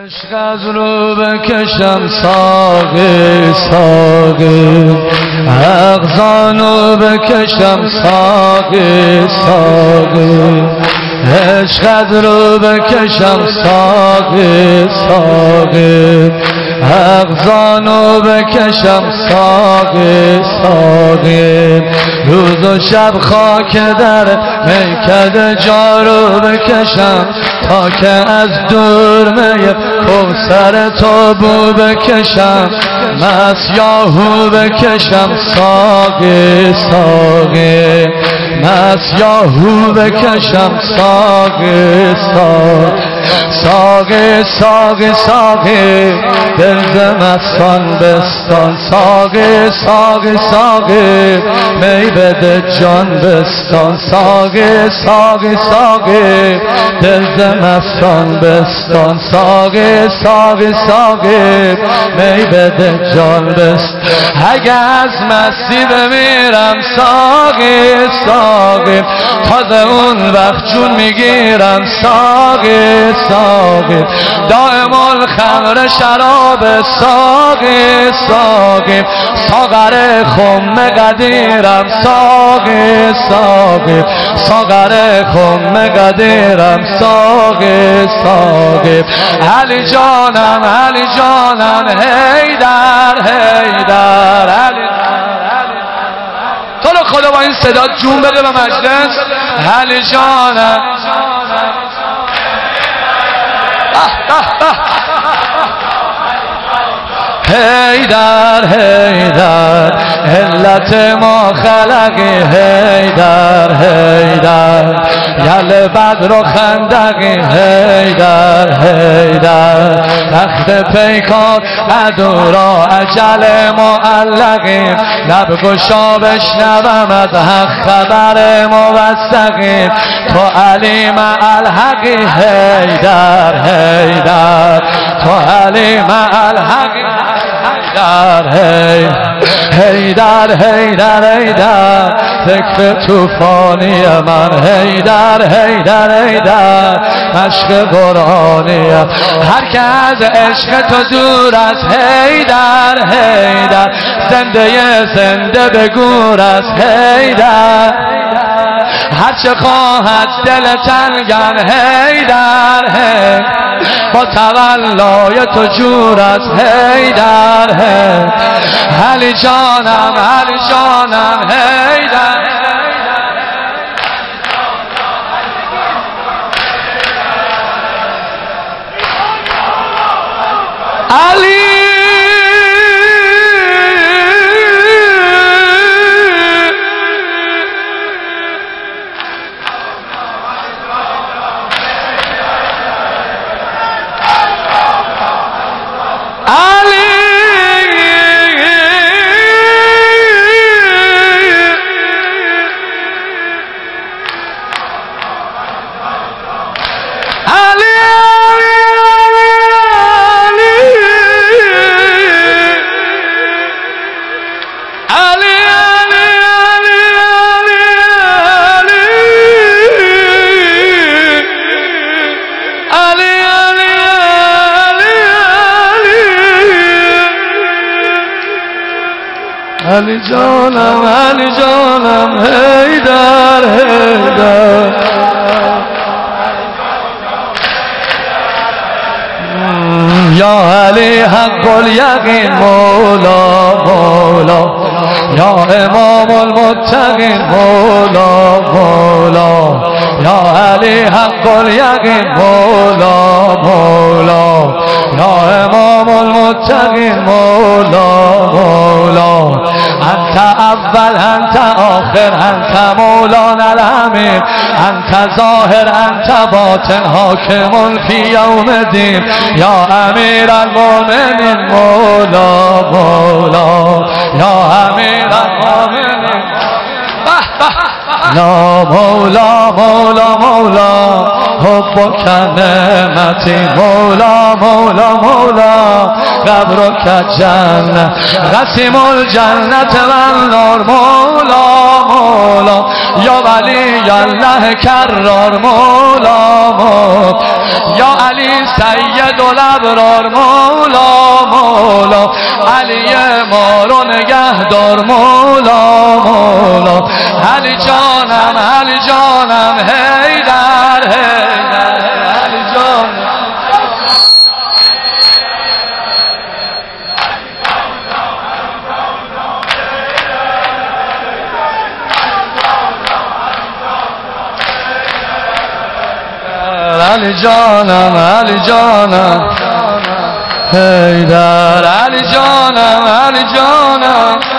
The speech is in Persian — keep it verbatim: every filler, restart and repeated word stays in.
عشقت رو بکشم ساقی ساقی، اغزانو بکشم ساقی ساقی، عشقت رو بکشم ساقی ساقی، اغزانو بکشم ساقی ساقی، روز و شب خاک در میکده جارو بکشم تا که از دور می کوثر تو بو بکشم، مسیاهو بکشم ساقی ساقی، مسیاهو بکشم ساقی ساقی، ساقی ساقی ساقی دل ز مستان بستان، ساقی ساقی ساقی می بده جان بستان، ساقی ساقی ساقی دل ز مستان بستان، ساقی ساقی ساقی می بده جان بستان، اگه از مستی بمیرم ساقی ساقی تازه اون وقت جون میگیرم ساقی ساقی، دائم الخمر شراب ساقی ساقی، ساغر خم قدیرم ساقی ساقی، ساغر خم قدیرم ساقی ساقی، علی جانم علی جانم حیدر حیدر علی تو رو خدا با این صدا جون بده به مجلس، علی جانم حیدر حیدر علت ما خلقی، حیدر حیدر یل بدر و خندقی، حیدر حیدر تخت پیکار عدورا اجل معلقی، لب گشا بشنوم از حق خبر موثقی، تو علی مع الحقی، حیدر حیدر تو علی مع الحقی، حیدر حیدر حیدر حیدر فکر توفانی من، حیدر حیدر حیدر عشق قرآنی، هر که از عشق تو دور است حیدر حیدر زنده زنده به گور است حیدر، هرچه خواهد دل تنگن حیدر حیدر با تولای تو جور است حیدر حیدر، علی جانم علی جانم حیدر علی علی جانم علی جانم حیدر حیدر، یا علی حق الیقین مولا مولا، یا امام المتقین مولا مولا، یا علی حق الیقین مولا مولا، یا امام المتقین مولا مولا، انت اول انت آخر انت مولانا الامین، انت ظاهر انت باطن حاکم فی یوم الدین، یا امیر المؤمنین مولا مولا، یا امیر المؤمنین یا مولا مولا مولا حبک نعمتی مولا مولا مولا قبرك جنة قسم الجنة والنار مولا مولا یا ولی الله کرار مولا مولا یا علی سید الابرار مولا مولا علی ما رو نگهدار مولا مولا علی جانم علی جانم حیدر حیدر علی جانم علی جانم علی جانم حیدر علی جانم علی جانم